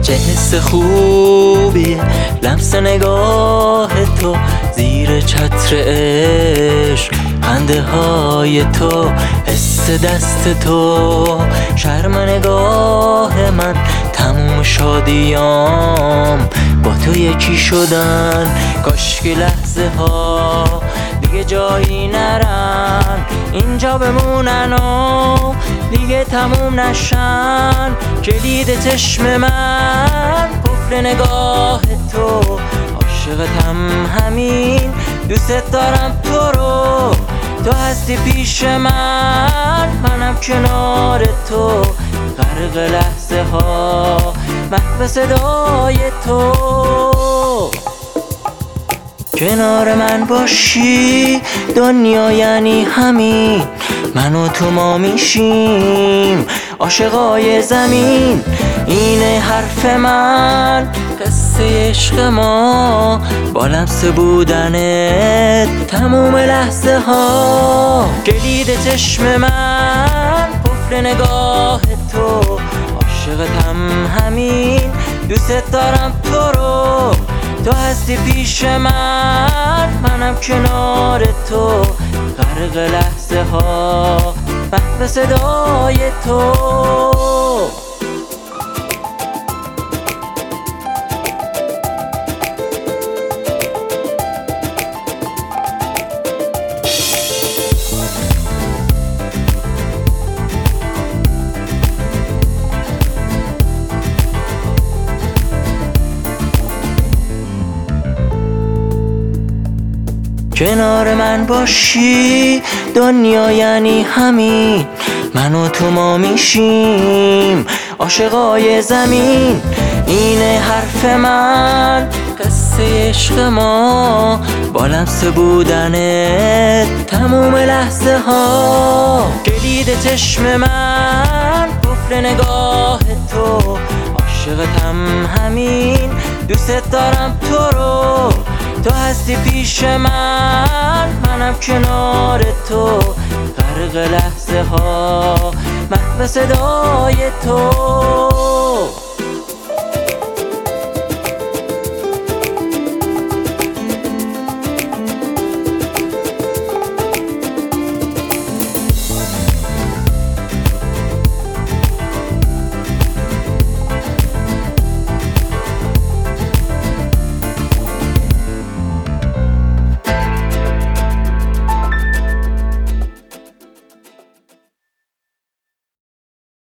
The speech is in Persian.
چه حس خوبیه لمس نگاه تو زیر چتر عشق، خنده های تو، حس دست تو، شرم نگاه من، تموم شادیام با تو یکی شدن. کاش که لحظه ها دیگه جایی نرن، اینجا بمونن و دیگه تموم نشن. کلید چشم من، قفل نگاه تو، عاشقتم همین، دوست دارم تو رو. تو هستی پیش من، منم کنار تو، غرق لحظه ها، محو صدای تو. کنار من باشی دنیا یعنی همین، من و تو ما میشیم عاشقای زمین. اینه حرف من، قصه عشق ما، با لمس بودنت تموم لحظه ها. کلید چشم من، قفل نگاه تو، عاشقتم همین، دوست دارم تو رو. تو هستی پیش من، منم کنار تو، غرق لحظه ها، محو صدای تو. کنار من باشی دنیا یعنی همین، من و تو ما میشیم عاشقای زمین. اینه حرف من، قصه عشق ما، با لمس بودنت تموم لحظه ها. کلید چشم من، قفل نگاه تو، عاشقتم همین، دوست دارم تو رو. تو هستی پیش من، منم کنار تو، غرق لحظه ها، محو صدای تو.